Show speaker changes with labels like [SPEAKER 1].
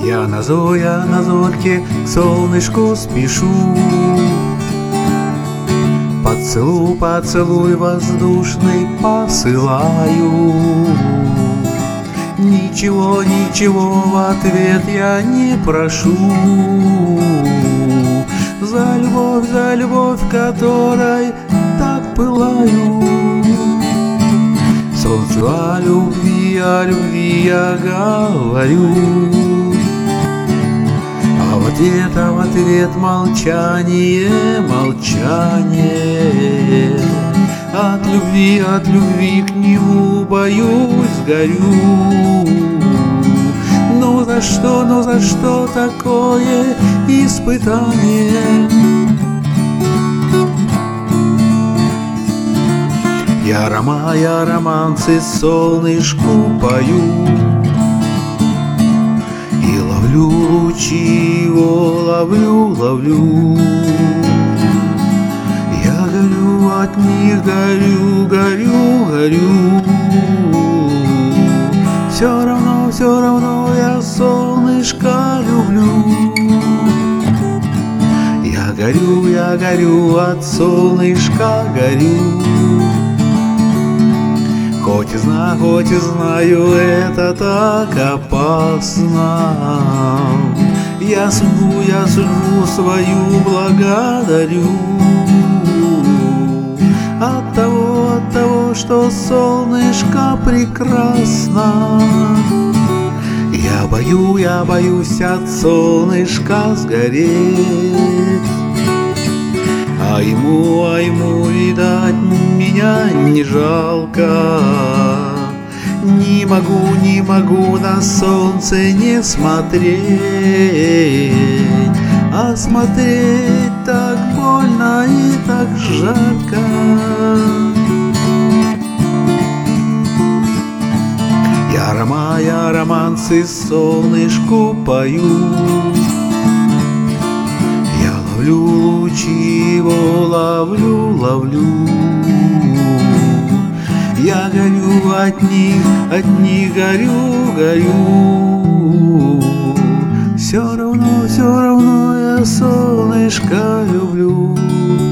[SPEAKER 1] Я на зорьке к солнышку спешу. Поцелуй воздушный посылаю. Ничего в ответ я не прошу. За любовь, которой так пылаю. Солнцу о любви я говорю. А в ответ молчание. От любви к нему боюсь, горю. Ну за что такое испытание? Я романсы солнышку пою. И ловлю лучи его, ловлю. Я горю от них, горю. Все равно я солнышко люблю. Я горю от солнышка, горю. Хоть и знаю, это так опасно. Я судьбу свою благодарю. От того, что солнышко прекрасно. Я боюсь от солнышка сгореть. А ему, видать, меня не жалко. Не могу на солнце не смотреть. А смотреть так больно и так жарко. Я романсы солнышку пою. Я ловлю лучи его, ловлю. Я горю от них горю. Все равно я солнышко люблю.